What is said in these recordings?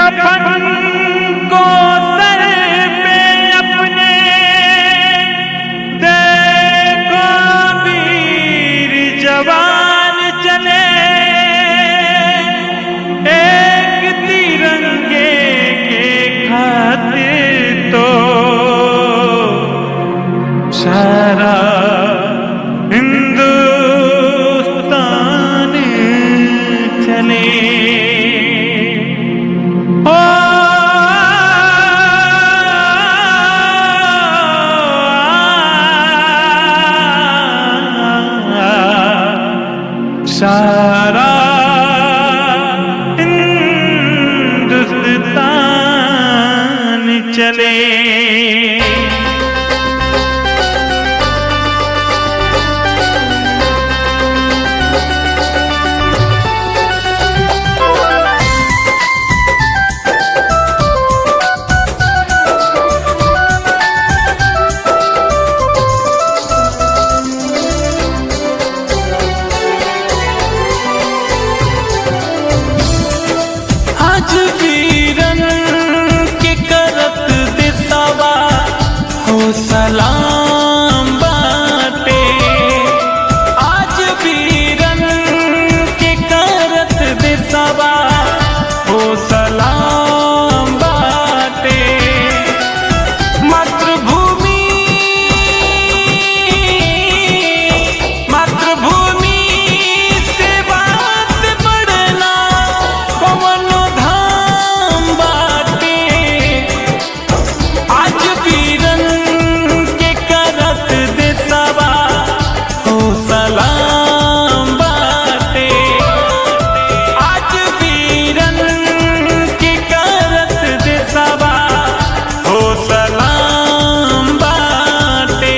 कफन को सर पे अपने देखो वीर जवान चले, एक तिरंगे के खातिर तो सारा हिंदुस्तान चले। ओ सारा हिंदुस्तान चले। आज वीरन के करत दिसावा हो सलाम बाटे, आज वीरन के करत दिसावा हो सलाम बाटे। मातृभूमि मातृभूमि सेवा से बढ़ना कवनो धाम बाटे। आज वीरन के करत दिसावा हो सलाम बाटे, आज वीरन के करत दिसावा हो सलाम बाटे।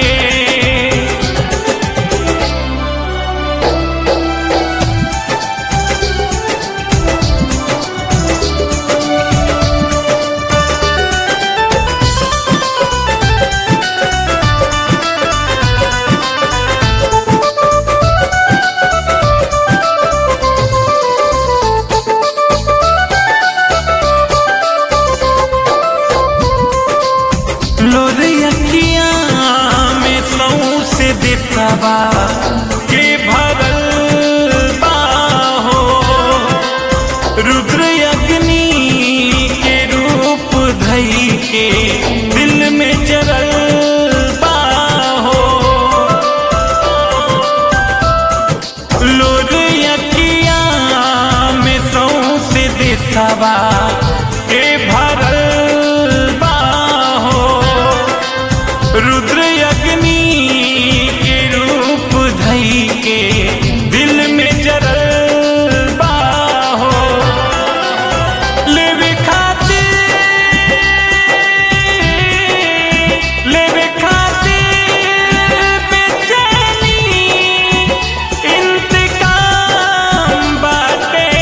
लोरियकिया में सौंसे दिसावा के भरल बाहो, रुद्र अग्नि के रूप धई के दिल में जरल बाहो। लोरियकिया में सौंसे दिसावा के भरल रुद्र अग्नि के रूप धई के दिल में जरल बाहो। लेवे खातिर बेचैनी इंतकाम बाटे।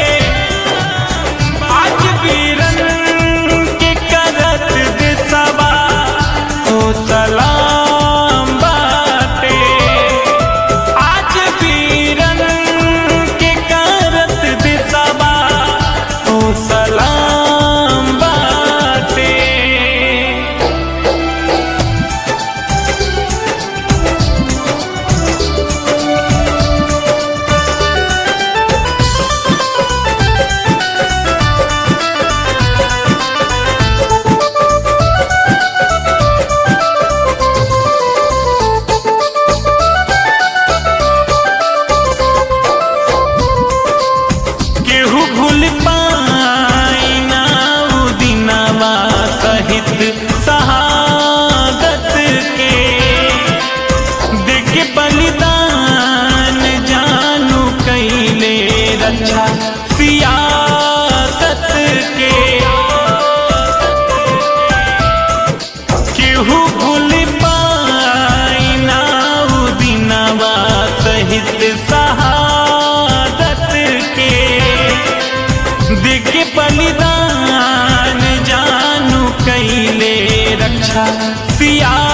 आज वीरन के करत दिसावा हो सलाम बाटे, आज वीरन के करत दिसावा हो सलाम बाटे। केहू भूल पाई ना उ दिनवा सहित शहादत के, देख बलिदान जानू कैले रक्षा सियासत के। केहू भूल पाई ना उ दिनवा सहित शहादत के, देख बलिदान जानू कैले रक्षा सिया